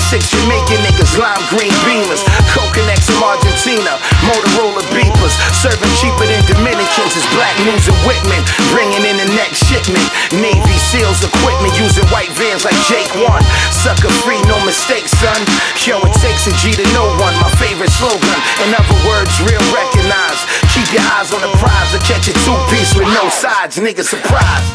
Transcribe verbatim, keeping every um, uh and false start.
ninety-six Jamaican niggas, lime green beamers, Coconuts from Argentina, Motorola beepers, serving cheaper than Dominicans. It's Black News and Whitman, bringing in the next shipment. Navy SEALs equipment, using white vans like Jake One. Sucker free, no mistakes, son. Yo, it takes a G to know one. My favorite slogan, in other words, real recognize. Keep your eyes on the prize, or catch a two-piece with no sides, nigga, surprise.